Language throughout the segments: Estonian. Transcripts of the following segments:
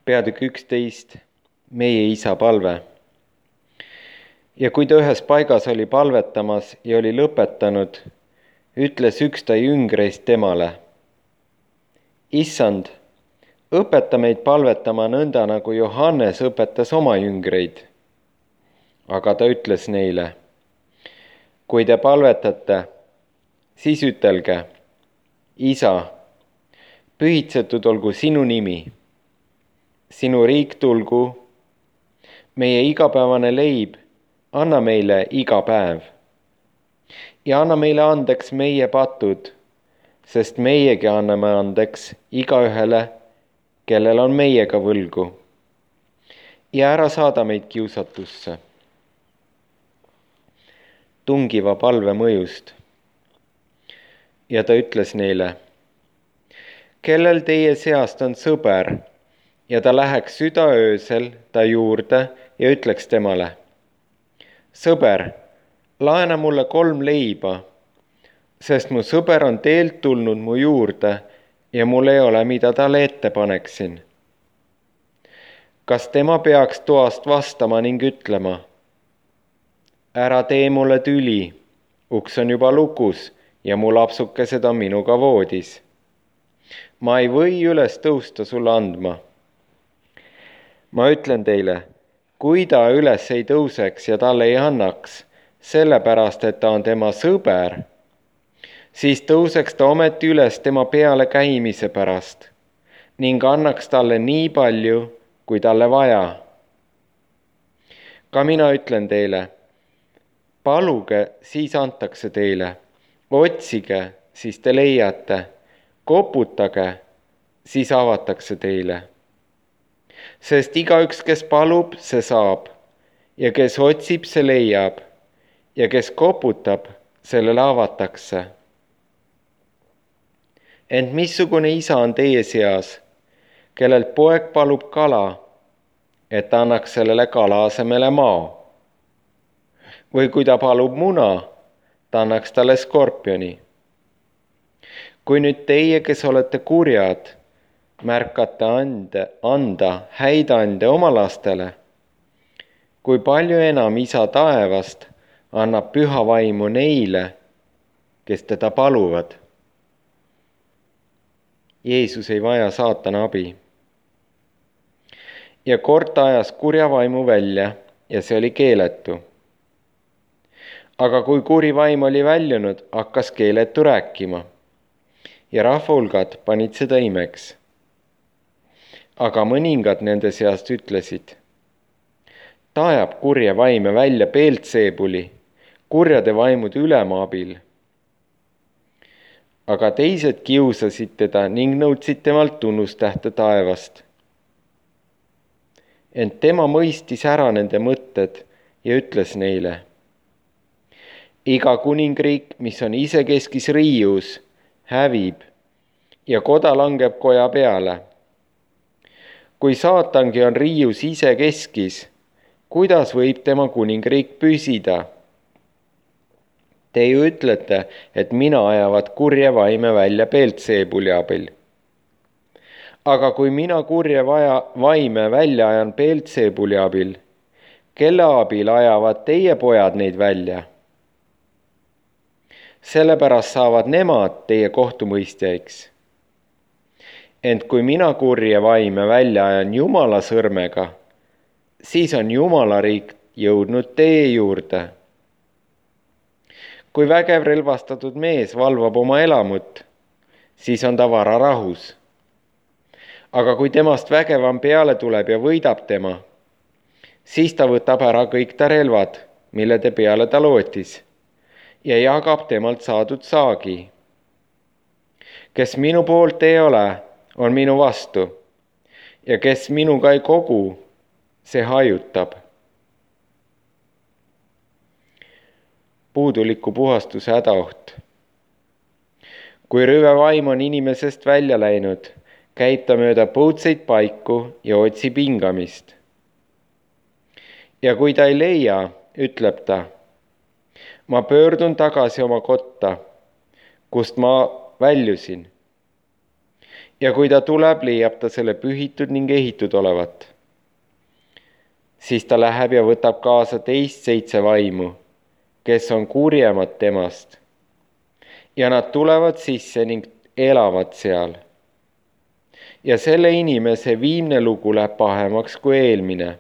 Peatükk 11, meie isa palve. Ja kui ta ühes paigas oli palvetamas ja oli lõpetanud, ütles üks ta jüngreist temale: Issand, õpeta meid palvetama nõnda, nagu Johannes õpetas oma jüngreid. Aga ta ütles neile: kui te palvetate, siis ütelge: Isa, pühitsetud olgu sinu nimi, sinu riik tulgu, meie igapäevane leib anna meile iga päev ja anna meile andeks meie patud, sest meiegi anname andeks igaühele, kellel on meiega võlgu. Ja ära saada meid kiusatusse. Tungiva palve mõjust. Ja ta ütles neile: kellel teie seast on sõber ja ta läheks südaöösel ta juurde ja ütleks temale: sõber, laena mulle 3 leiba, sest mu sõber on teelt tulnud mu juurde ja mul ei ole, mida talle ette paneksin. Kas tema peaks toast vastama ning ütlema: ära tee mulle tüli, uks on juba lukus ja mu lapsukesed on minuga voodis. Ma ei või üles tõusta sulle andma. Ma ütlen teile, kui ta üles ei tõuseks ja talle ei annaks, sellepärast, et ta on tema sõber, siis tõuseks ta ometi üles tema peale käimise pärast ning annaks talle nii palju, kui talle vaja. Ka mina ütlen teile, paluge, siis antakse teile, otsige, siis te leiate, koputage, siis avatakse teile. Sest igaüks, kes palub, see saab, ja kes otsib, see leiab, ja kes koputab, sellele avatakse. Ent missugune isa on teie seas, kellelt poeg palub kala, et ta annaks sellele kala asemele mao? Või kui ta palub muna, ta annaks talle skorpioni. Kui nüüd teie, kes olete kurjad, märkate anda häid ande oma lastele, kui palju enam isa taevast annab püha vaimu neile, kes teda paluvad. Jeesus ei vaja saatana abi. Ja kord ta ajas kurja vaimu välja ja see oli keeletu. Aga kui kuri vaim oli väljunud, hakkas keeletu rääkima ja rahvahulgad panid seda imeks. Aga mõningad nende seast ütlesid: ta ajab kurje vaime välja Beeltsebuli, kurjade vaimude ülema abil. Aga teised kiusasid teda ning nõudsid temalt tunnustähte taevast. Ent tema mõistis ära nende mõtted ja ütles neile: iga kuningriik, mis on isekeskis riius, hävib ja koda langeb koja peale. Kui saatangi on riius isekeskis, kuidas võib tema kuningriik püsida? Te ju ütlete, et mina ajavat kurje vaime välja Beeltsebuli abil. Aga kui mina kurje vaime välja ajan Beeltsebuli abil, kelle abil ajavad teie pojad neid välja? Sellepärast saavad nemad teie kohtumõistjaiks. Ent kui mina kurje vaime välja ajan Jumala sõrmega, siis on Jumala riik jõudnud teie juurde. Kui vägev relvastatud mees valvab oma elamut, siis on ta vara rahus. Aga kui temast vägevam peale tuleb ja võidab tema, siis ta võtab ära kõik ta relvad, mille te peale ta lootis, ja jagab temalt saadud saagi. Kes minu poolt ei ole, on minu vastu, ja kes minuga ei kogu, see hajutab. Puuduliku puhastuse hädaoht. Kui rüve vaim on inimesest välja läinud, käib ta mööda põudseid paiku ja otsib hingamist. Ja kui ta ei leia, ütleb ta: ma pöördun tagasi oma kotta, kust ma väljusin. ja kui ta tuleb, leiab ta selle pühitud ning ehitud olevat. Siis ta läheb ja võtab kaasa teist 7 vaimu, kes on kurjemad temast. Ja nad tulevad sisse ning elavad seal. Ja selle inimese viimne lugu läheb pahemaks kui eelmine.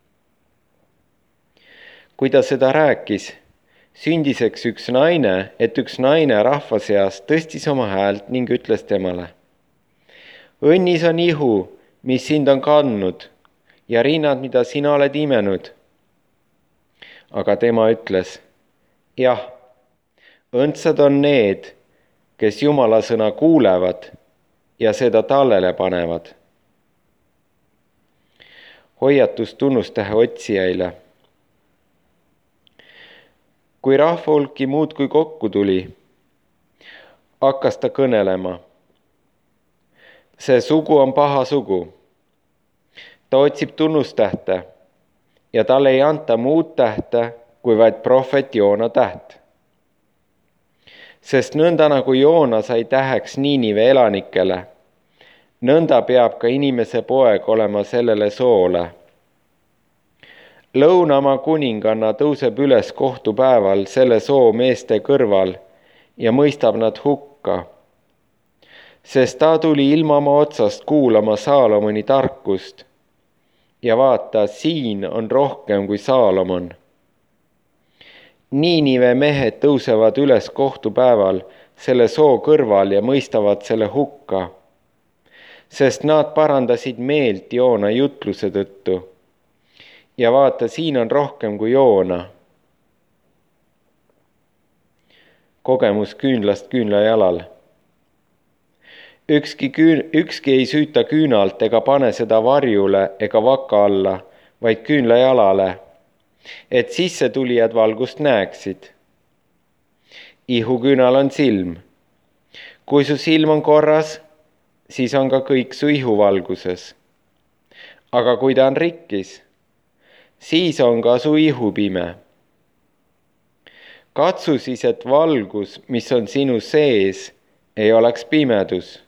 Kui ta seda rääkis, sündiseks üks naine, et üks naine rahva seas tõstis oma häält ning ütles temale: õnnis on ihu, mis sind on kandnud, ja rinnad, mida sina oled imenud. Aga tema ütles: jah, õndsad on need, kes Jumala sõna kuulevad ja seda tallele panevad. Hoiatus tunnustähe otsijaile. Kui rahva hulki muudkui kokku tuli, hakkas ta kõnelema: see sugu on paha sugu. Ta otsib tunnustähte ja talle ei anta muud tähte kui vaid prohvet Joona täht. Sest nõnda nagu Joona sai täheks Niinive elanikele, nõnda peab ka inimese poeg olema sellele soole. Lõunamaa kuninganna tõuseb üles kohtupäeval selle soo meeste kõrval ja mõistab nad hukka. Sest ta tuli ilma oma otsast kuulama Saalomoni tarkust ja vaata, siin on rohkem kui Saalomon. Niinive mehed tõusevad üles kohtupäeval selle soo kõrval ja mõistavad selle hukka, sest nad parandasid meelt Joona jutluse tõttu. Ja vaata, siin on rohkem kui Joona. Kogemus küünlast küünlajalal. Ükski ei süüta küünalt ega pane seda varjule ega vaka alla, vaid küünlajalale, et sissetulijad valgust näeksid. Ihuküünal on silm. Kui su silm on korras, siis on ka kõik su ihu valguses. Aga kui ta on rikkis, siis on ka su ihu pime. Katsu siis, et valgus, mis on sinu sees, ei oleks pimedus.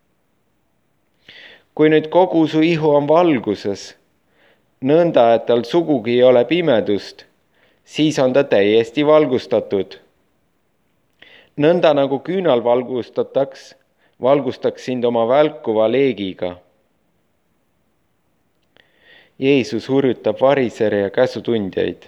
Kui nüüd kogu su ihu on valguses, nõnda, et tal sugugi ei ole pimedust, siis on ta täiesti valgustatud. Nõnda nagu küünal valgustaks sind oma välkuva leegiga. Jeesus hurjutab varisere ja käsutundjaid.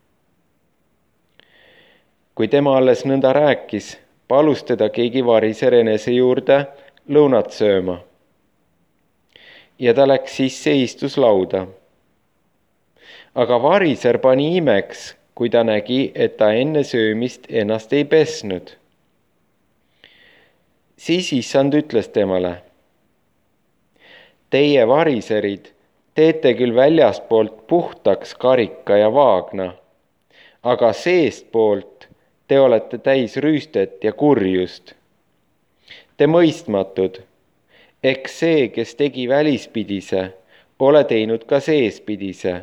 Kui tema alles nõnda rääkis, palus teda keegi variser enese juurde lõunat sööma. Ja ta läks sisse ja istus lauda. Aga variser pani imeks, kui ta nägi, et ta enne söömist ennast ei pesnud. Siis issand ütles temale: teie variserid teete küll väljastpoolt puhtaks karika ja vaagna, aga seestpoolt te olete täis rüüstet ja kurjust. Te mõistmatud, eks see, kes tegi välispidise, ole teinud ka seespidise.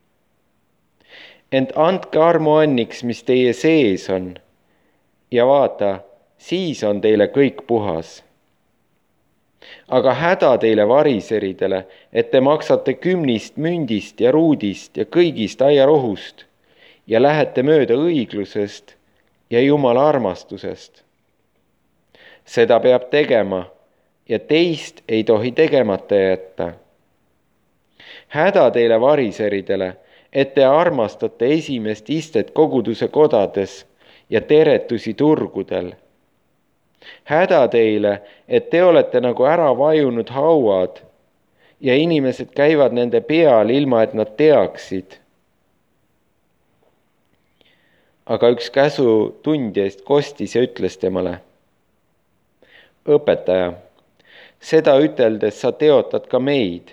Ent andke armuanniks, mis teie sees on, ja vaata, siis on teile kõik puhas. Aga häda teile variseridele, et te maksate 10 mündist ja ruudist ja kõigist aiarohust ja lähete mööda õiglusest ja Jumala armastusest. Seda peab tegema ja teist ei tohi tegemata jätta. Häda teile variseridele, et te armastate esimest istet koguduse kodades ja teretusi turgudel. Häda teile, et te olete nagu ära vajunud hauad ja inimesed käivad nende peal, ilma et nad teaksid. Aga üks käsutundjaist kostis ja ütles temale: õpetaja, seda üteldes sa teotad ka meid.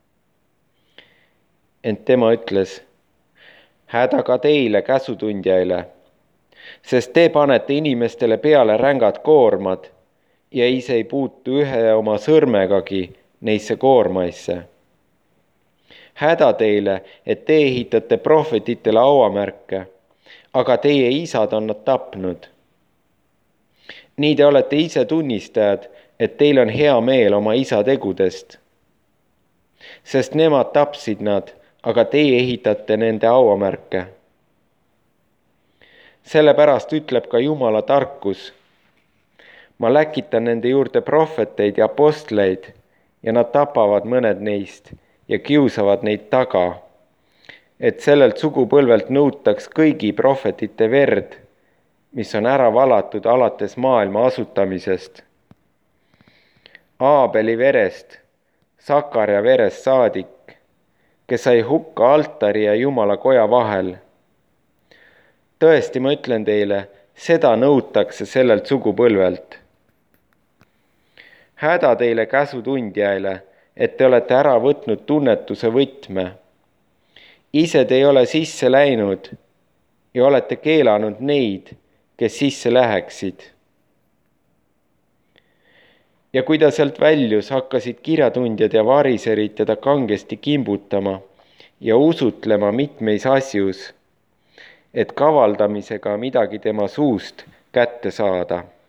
Ent tema ütles: häda ka teile, käsutundjaile, sest te panete inimestele peale rängad koormad ja ise ei puutu ühe oma sõrmegagi neisse koormaisse. Häda teile, et te ehitate prohvetitele auamärke, aga teie isad on nad tapnud. Nii te olete ise tunnistajad, et teil on hea meel oma isa tegudest. Sest nemad tapsid nad, aga teie ehitate nende auamärke. Sellepärast ütleb ka Jumala tarkus. Ma läkitan nende juurde prohveteid ja apostleid ja nad tapavad mõned neist ja kiusavad neid taga, et sellelt sugupõlvelt nõutaks kõigi prohvetite verd, mis on ära valatud alates maailma asutamisest. Aabeli verest, Sakarja verest saadik, kes sai hukka altari ja Jumala koja vahel. Tõesti, ma ütlen teile, seda nõutakse sellelt sugupõlvelt. Häda teile käsutundjaile, et te olete ära võtnud tunnetuse võtme. Ise te ei ole sisse läinud ja olete keelanud neid, kes sisse läheksid. Ja kui ta sealt väljus, hakkasid kirjatundjad ja variserid teda kangesti kimbutama ja usutlema mitmeis asjus, et kavaldamisega midagi tema suust kätte saada.